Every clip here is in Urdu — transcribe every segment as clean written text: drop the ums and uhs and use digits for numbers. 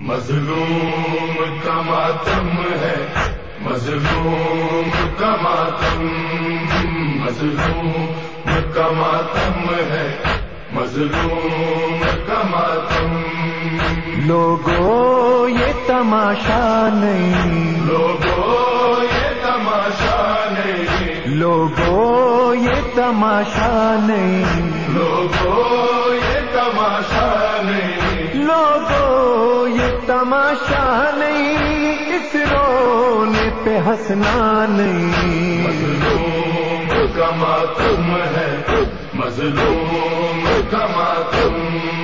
مظلوم کا ماتم ہے، مظلوم کا ماتم، مظلوم کا ماتم ہے، مظلوم کا ماتم۔ لوگوں یہ تماشا نہیں، لوگوں یہ تماشا نہیں، لوگوں یہ تماشا نہیں، لوگوں یہ تماشا نہیں، لوگوں یہ تماشا نہیں، اس رونے پہ ہنسنا نہیں۔ مظلوم کا ماتم ہے، مظلوم کا ماتم،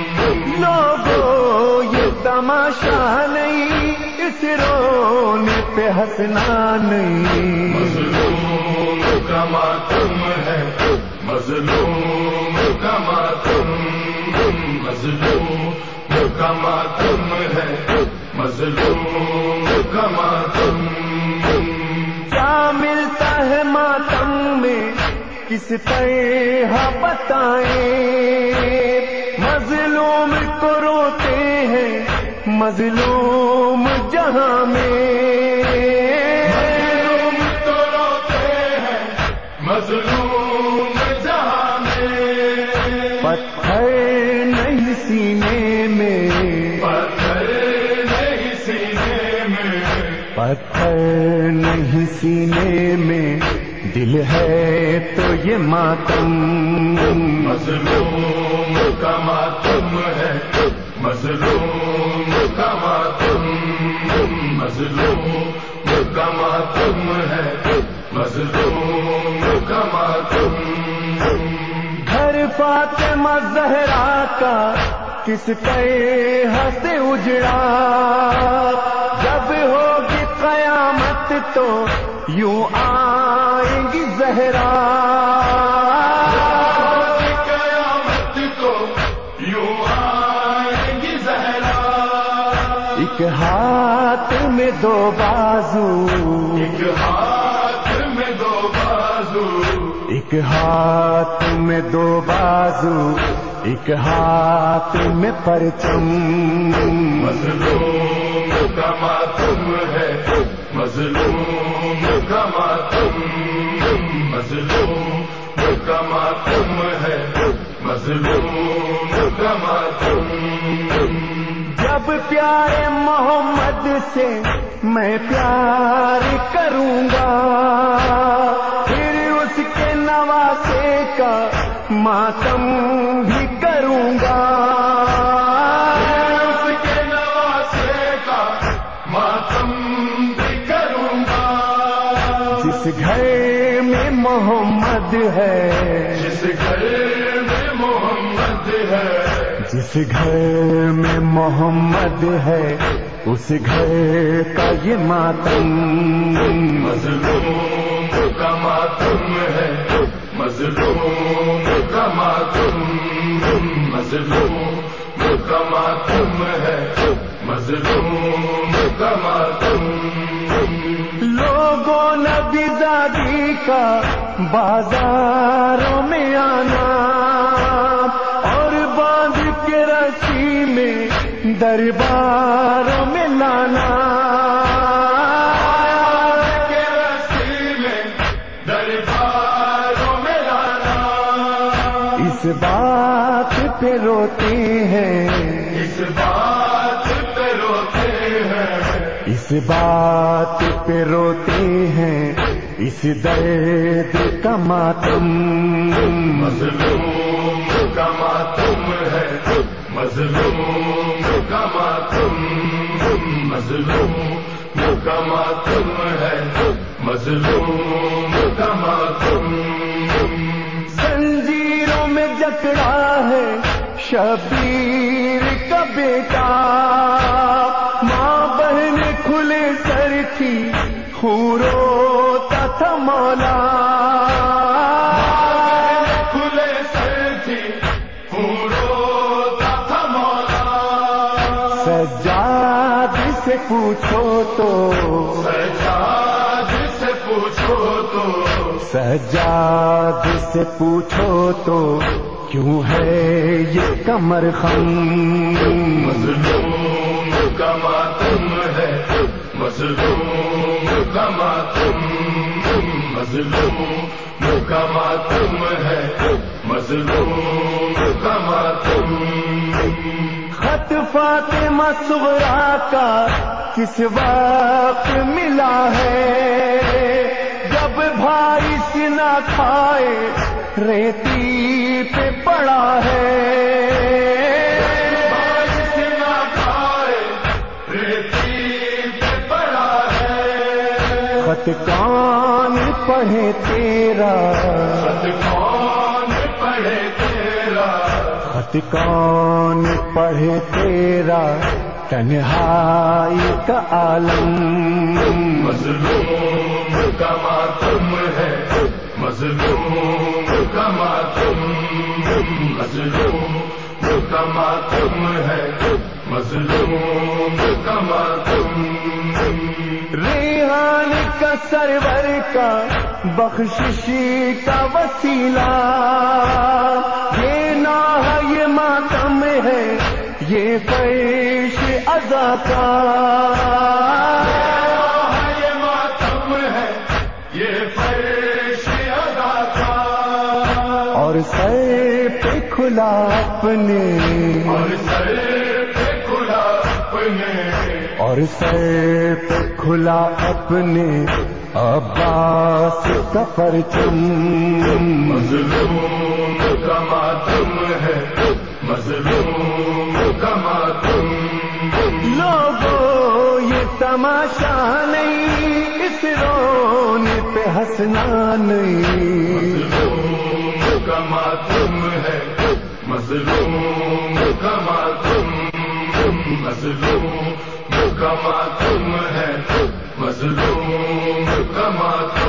لوگوں یہ تماشا نہیں، اس رونے پہ ہنسنا نہیں۔ مظلوم کا ماتم ہے، مظلوم کا ماتم، مظلوم کا ماتم ہے، مظلوم کا ماتم۔ کیا ملتا ہے ماتم میں کس طرح بتائیں، مظلوم کو روتے ہیں مظلوم جہاں میں، مظلوم تو روتے ہیں مظلوم جہاں میں، پتھر نہیں سینے میں، پتھر نہیں سینے میں، پتھر نہیں سینے میں، دل ہے تو یہ ماتم۔ مظلوم کا ماتم ہے، مظلوم کا ماتم، مظلوم کا ماتم ہے، مظلوم کا ماتم۔ گھر فاطمہ زہرا کا کس طرح سے اجڑا، جب ہوگی قیامت تو یوں آئیں گی زہرا، قیامت کو یوں آئیں گی زہرا، ایک ہاتھ میں دو بازو، ایک ہاتھ میں دو بازو، ایک ہاتھ میں دو بازو، ایک ہاتھ میں پرچم۔ مظلوم کا ماتم ہے، مظلوم کا ماتم، مظلوم کا ماتم ہے، مظلوم کا ماتم۔ جب پیارے محمد سے میں پیار کروں گا، پھر اس کے نواسے کا ماتم بھی کروں گا، اس کے نواسے کا ماتم بھی کروں گا، جس گھر میں محمد ہے، جس گھر میں محمد ہے، جس گھر میں محمد ہے، اس گھر کا یہ ماتم۔ مظلوم کا ماتم ہے، مظلوم کا ماتم، مظلوم کا ماتم ہے، مظلوم کا ماتم۔ لوگوں نبی زادی کا بازاروں میں آنا، اور باندھ کے رسی میں درباروں میں لانا، کے رسی میں درباروں میں لانا، اس بات پہ روتے ہیں، اس بات پہ روتے ہیں، اس بات پہ روتے ہیں، اس درد کا ماتم۔ مظلوم کا ماتم ہے، مظلوم کا ماتم، مظلوم کا ماتم ہے، مظلوم کا ماتم۔ زنجیروں میں جکڑا ہے شبیر کا بیٹا، ماں بہن کھلے سر تھی خون روتا تھا مولا، کھلے سر تھی خون روتا تھا مولا، سجاد سے پوچھو تو، سجاد سے پوچھو تو، سجاد سے پوچھو تو، کیوں ہے یہ کمر خم؟ مظلوم کا مظلوم کا ماتم، مظلوم کا ماتم ہے، مظلوم کا ماتم۔ خط فاطمہ صغریٰ کا کس وقت ملا ہے، جب بھائی سنا کھائے ریتی پہ پڑا ہے، بھائی سنا کھائے ریتی پہ پڑا ہے۔ خط کون پڑھے تیرا، خط کون پڑھے تیرا، خط کون پڑھے تیرا، تنہائی کا عالم۔ مظلوم کا ماتم ہے، مظلوم کا ماتم، مظلوم کا ماتم ہے، مظلوم کا ماتم۔ ریحان کا سرور کا بخششی کا وسیلہ، یہ ناح یہ ماتم ہے، یہ فرش عزا کا، یہ ماتم ہے، یہ فرش عزا کا۔ اور سر پہ کھلا اپنے، اور سر پہ کھلا اپنے، اور سر پہ کھلا اپنے عباس کا پرچم۔ مظلوم کا ماتم ہے، مظلوم کا ماتم۔ لوگوں یہ تماشا نہیں، اس رونے پہ ہنسنا نہیں، مظلوم کا ماتم ہے، مظلوم کا ماتم، مظلوم کا ماتم ہے، مظلوم کا ماتم۔